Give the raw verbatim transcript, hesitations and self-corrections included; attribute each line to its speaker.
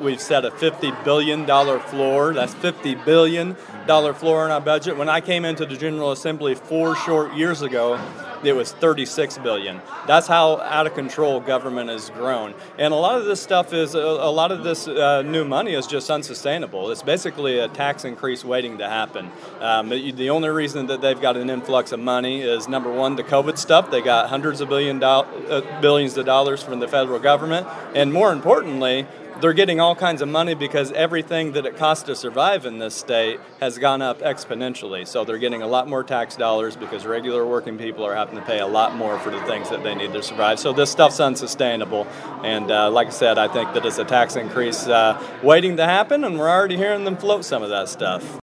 Speaker 1: we've set a fifty billion dollars floor. That's fifty billion dollars floor in our budget. When I came into the General Assembly four short years ago, it was thirty-six billion dollars. That's how out of control government has grown. And a lot of this stuff is, a, a lot of this uh, new money is just unsustainable. It's basically a tax increase waiting to happen. Um, the only reason that they've got an influx of money is, number one, the COVID stuff. They got hundreds of billion do- uh, billions of dollars from the federal government. And more importantly, they're getting all kinds of money because everything that it costs to survive in this state has gone up exponentially. So they're getting a lot more tax dollars because regular working people are having to pay a lot more for the things that they need to survive. So this stuff's unsustainable. And uh, like I said, I think that it's a tax increase uh, waiting to happen, and we're already hearing them float some of that stuff.